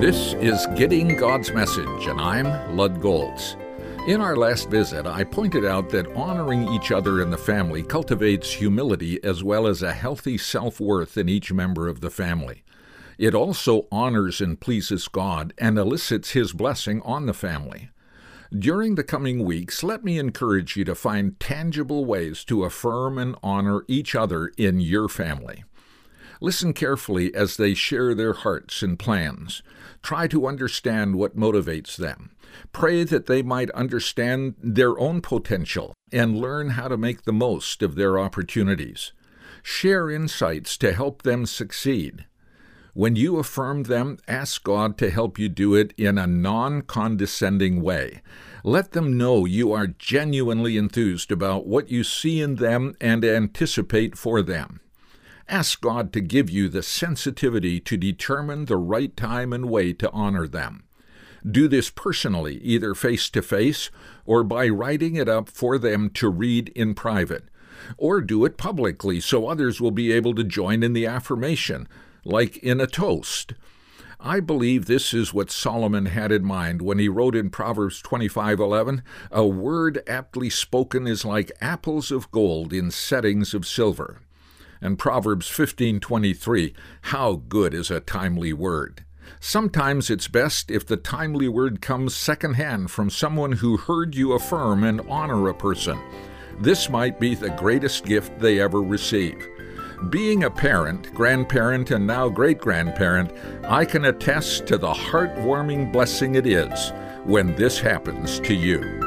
This is Getting God's Message, and I'm Lud Golds. In our last visit, I pointed out that honoring each other in the family cultivates humility as well as a healthy self-worth in each member of the family. It also honors and pleases God and elicits His blessing on the family. During the coming weeks, let me encourage you to find tangible ways to affirm and honor each other in your family. Listen carefully as they share their hearts and plans. Try to understand what motivates them. Pray that they might understand their own potential and learn how to make the most of their opportunities. Share insights to help them succeed. When you affirm them, ask God to help you do it in a non-condescending way. Let them know you are genuinely enthused about what you see in them and anticipate for them. Ask God to give you the sensitivity to determine the right time and way to honor them. Do this personally, either face-to-face or by writing it up for them to read in private. Or do it publicly so others will be able to join in the affirmation, like in a toast. I believe this is what Solomon had in mind when he wrote in Proverbs 25:11, "A word aptly spoken is like apples of gold in settings of silver." And Proverbs 15:23, "How good is a timely word." Sometimes it's best if the timely word comes secondhand from someone who heard you affirm and honor a person. This might be the greatest gift they ever receive. Being a parent, grandparent, and now great-grandparent, I can attest to the heartwarming blessing it is when this happens to you.